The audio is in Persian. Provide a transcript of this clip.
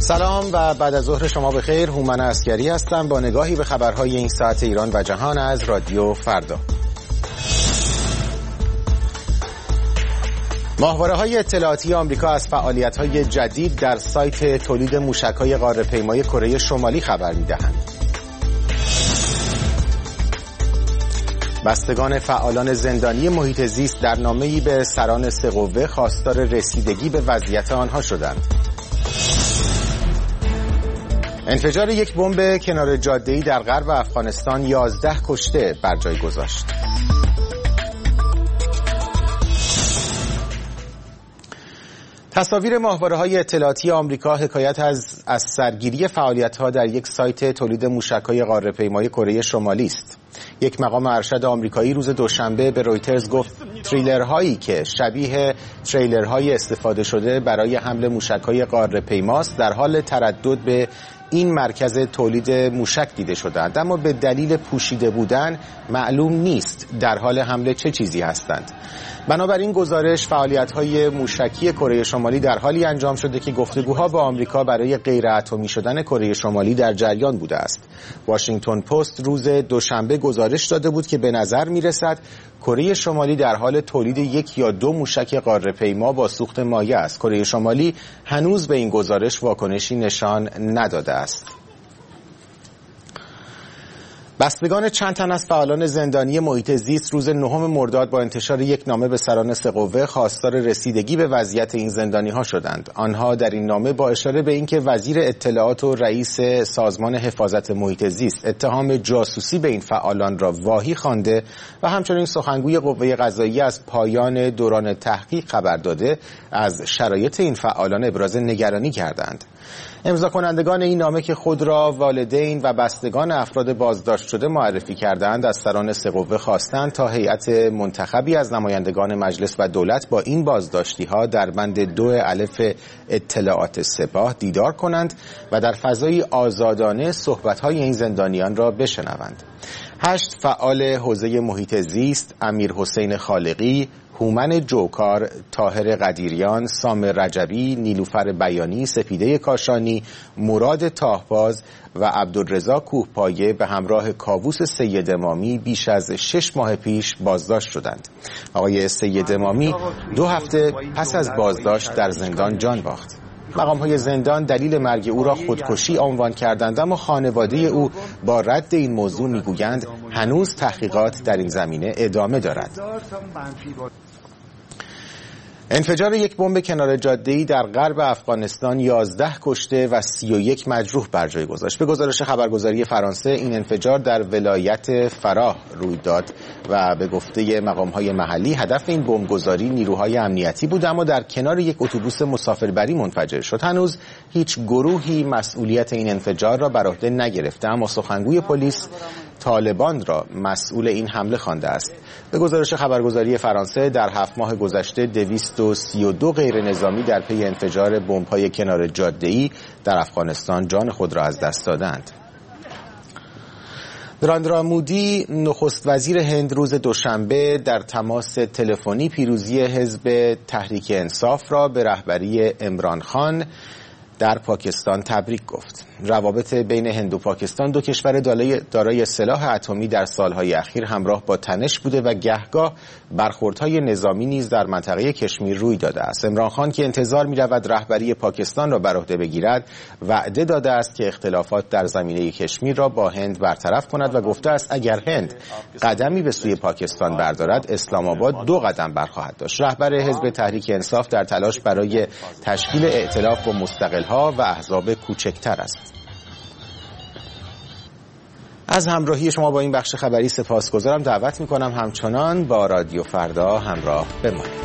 سلام و بعد از ظهر شما بخیر. هومن عسگری هستم با نگاهی به خبرهای این ساعت ایران و جهان از رادیو فردا. ماهواره‌های اطلاعاتی آمریکا از فعالیت‌های جدید در سایت تولید موشک‌های قاره‌پیمای کره شمالی خبر می‌دهند. بستگان فعالان زندانی محیط زیست در نامه‌ای به سران سه قوه خواستار رسیدگی به وضعیت آنها شدند. انفجار یک بمب کنار جاده‌ای در غرب افغانستان 11 کشته بر جای گذاشت. تصاویر ماهواره‌های اطلاعاتی آمریکا حکایت از سرگیری فعالیت‌ها در یک سایت تولید موشک‌های قاره‌پیمای کره شمالی است. یک مقام ارشد آمریکایی روز دوشنبه به رویترز گفت تریلرهایی که شبیه تریلرهای استفاده شده برای حمل موشک‌های قاره‌پیماست در حال تردد به این مرکز تولید موشک دیده شدند، اما به دلیل پوشیده بودن معلوم نیست در حال حمله چه چیزی هستند. بنابراین گزارش فعالیت‌های موشکی کره شمالی در حالی انجام شده که گفتگوها با آمریکا برای غیر اتمی شدن کره شمالی در جریان بوده است. واشنگتن پست روز دوشنبه گزارش داده بود که به نظر می‌رسد کره شمالی در حال تولید یک یا دو موشک قاره‌پیما با سوخت مایع است. کره شمالی هنوز به این گزارش واکنشی نشان نداده است. بستگان چند تن از فعالان زندانی محیط زیست روز 9 مرداد با انتشار یک نامه به سران سه قوه خواستار رسیدگی به وضعیت این زندانی‌ها شدند. آنها در این نامه با اشاره به اینکه وزیر اطلاعات و رئیس سازمان حفاظت محیط زیست اتهام جاسوسی به این فعالان را واهی خوانده و همچنین سخنگوی قوه قضاییه از پایان دوران تحقیق خبر داده از شرایط این فعالان ابراز نگرانی کردند. امضا کنندگان این نامه که خود را والدین و بستگان افراد بازداشت شده معرفی کردند از سران سه قوه خواستند تا هیئت منتخبی از نمایندگان مجلس و دولت با این بازداشتی‌ها در بند 2 الف اطلاعات سپاه دیدار کنند و در فضای آزادانه صحبت‌های این زندانیان را بشنوند. 8 فعال حوزه محیط زیست، امیر حسین خالقی، هومن جوکار، طاهر قدیریان، سامر رجبی، نیلوفر بیانی، سپیده کاشانی، مراد تاهباز و عبدالرضا کوهپایه به همراه کاووس سید امامی بیش از 6 ماه پیش بازداشت شدند. آقای سید امامی 2 هفته پس از بازداشت در زندان جان باخت. مقام‌های زندان دلیل مرگ او را خودکشی عنوان کردند، اما خانواده او با رد این موضوع میگویند هنوز تحقیقات در این زمینه ادامه دارد. انفجار یک بمب کنار جاده‌ای در غرب افغانستان 11 کشته و 31 مجروح بر جای گذاشت. به گزارش خبرگزاری فرانسه این انفجار در ولایت فراه روی داد و به گفته مقام‌های محلی هدف این بمبگذاری نیروهای امنیتی بود، اما در کنار یک اتوبوس مسافربری منفجر شد. هنوز هیچ گروهی مسئولیت این انفجار را بر عهده نگرفته، اما سخنگوی پلیس طالبان را مسئول این حمله خوانده است. به گزارش خبرگزاری فرانسه در 7 ماه گذشته 232 غیر نظامی در پی انفجار بمب‌های کنار جاده‌ای در افغانستان جان خود را از دست دادند. نریندرا مودی نخست وزیر هند روز دوشنبه در تماس تلفنی پیروزی حزب تحریک انصاف را به رهبری عمران خان در پاکستان تبریک گفت. روابط بین هند و پاکستان، دو کشور دارای سلاح اتمی، در سالهای اخیر همراه با تنش بوده و گهگاه برخوردهای نظامی نیز در منطقه کشمیر روی داده است. عمران خان که انتظار می‌رود رهبری پاکستان را بر عهده بگیرد، وعده داده است که اختلافات در زمینه کشمیر را با هند برطرف کند و گفته است اگر هند قدمی به سوی پاکستان بردارد، اسلام آباد 2 قدم برخواهد داشت. رهبر حزب تحریک انصاف در تلاش برای تشکیل ائتلاف با مستقل‌ها و احزاب کوچکتر است. از همراهی شما با این بخش خبری سپاسگزارم. دعوت می‌کنم همچنان با رادیو فردا همراه بمانید.